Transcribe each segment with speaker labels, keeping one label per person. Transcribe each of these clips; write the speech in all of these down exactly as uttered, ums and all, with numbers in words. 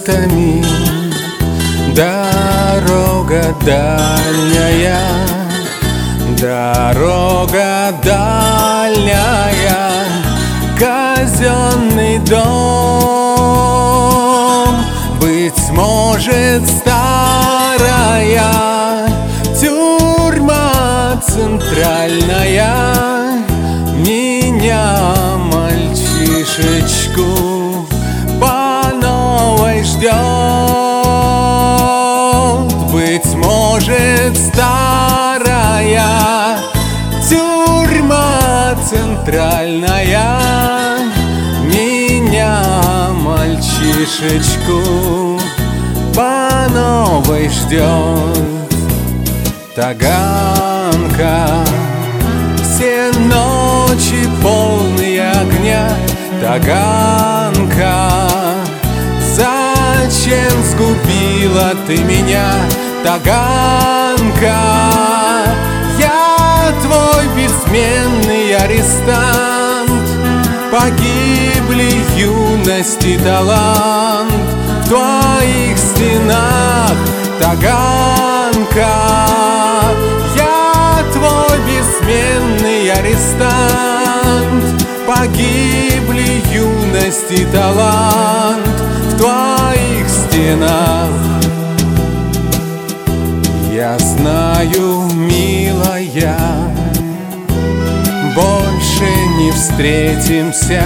Speaker 1: томит дорога дальняя, дорога дальняя, казенный дом, быть может, старая тюрьма центральная меня, мальчишечку, по новой ждет. Быть может, старая тюрьма центральная меня, мальчишечку, по новой ждет. Таганка, все ночи полные огня. Таганка, зачем сгубила ты меня? Таганка, я твой бессменный арестант. Погибли юность и талант в твоих стенах. Таганка, я твой бессменный арестант. Погибли юность и талант в твоих стенах. Я знаю, милая, больше не встретимся.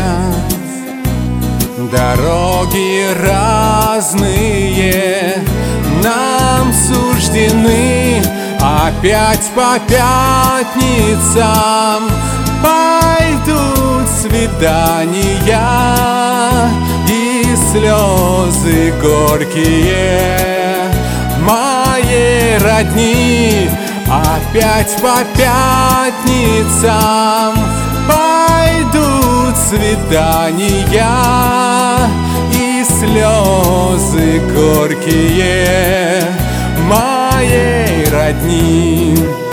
Speaker 1: Дороги разные нам суждены. Опять по пятницам пойдут свидания и слезы горькие моей родни. Опять по пятницам пойдут свидания и слезы горькие моей родни.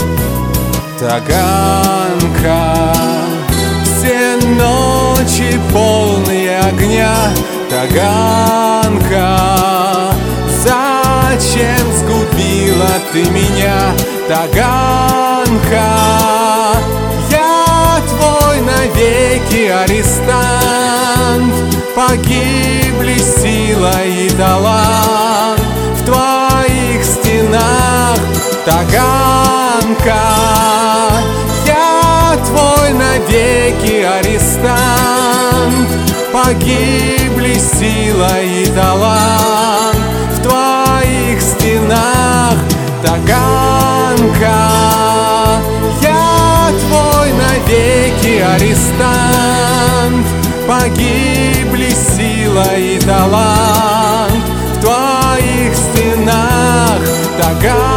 Speaker 1: Таганка, все ночи полные огня. Таганка, зачем сгубила ты меня? Таганка, я твой навеки арестант. Погибли сила и талант в твоих стенах. Таганка, я твой навеки арестант. Погибли сила и талант в твоих стенах. Таганка, я твой навеки арестант. Погибли сила и талант в твоих стенах. Таганка,